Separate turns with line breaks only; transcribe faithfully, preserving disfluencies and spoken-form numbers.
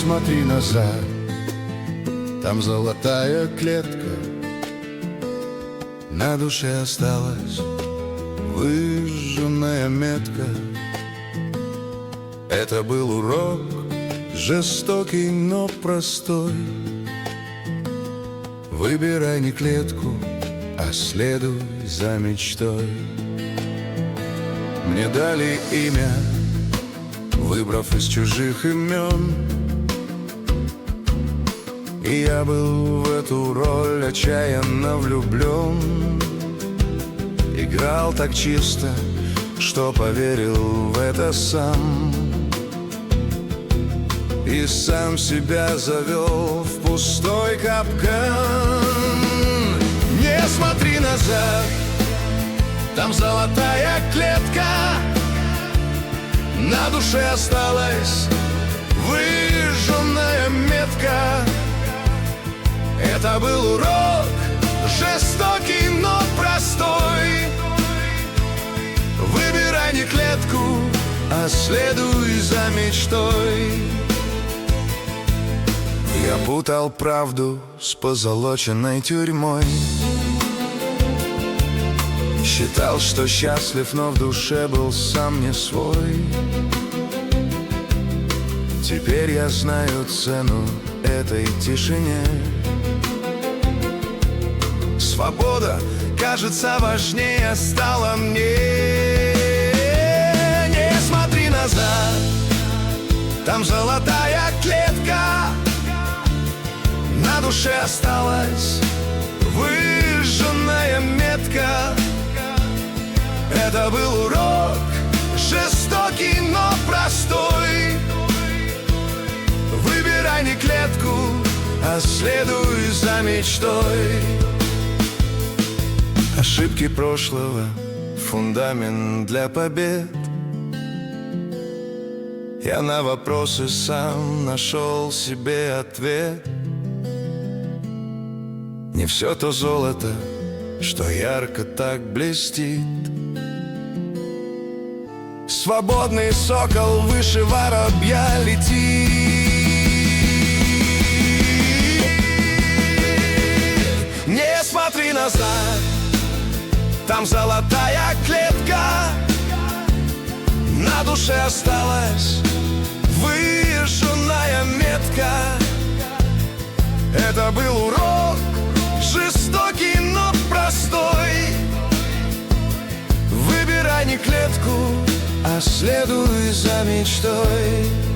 смотри назад, там золотая клетка, на душе осталась выжженная метка. Это был урок, жестокий, но простой. Выбирай не клетку, а следуй за мечтой. Мне дали имя, выбрав из чужих имен, и я был в эту роль отчаянно влюблен. Играл так чисто, что поверил в это сам, и сам себя завел в пустой капкан. Не смотри назад, там золотая клетка, на душе осталась выжженная метка. Это был урок, жестокий, но простой. Выбирай не клетку, а следуй за мечтой. Я путал правду с позолоченной тюрьмой, считал, что счастлив, но в душе был сам не свой. Теперь я знаю цену этой тишине. Свобода, кажется, важнее стала мне. Не смотри назад, там золотая клетка, на душе осталась выжженная метка. Это был урок, жестокий, но простой. Выбирай не клетку, а следуй за мечтой. Ошибки прошлого — фундамент для побед. Я на вопросы сам нашел себе ответ. Не все то золото, что ярко так блестит. Свободный сокол выше воробья летит. Не смотри назад, там золотая клетка, на душе осталась выжженная метка. Это был урок, жестокий, но простой. Выбирай не клетку, а следуй за мечтой.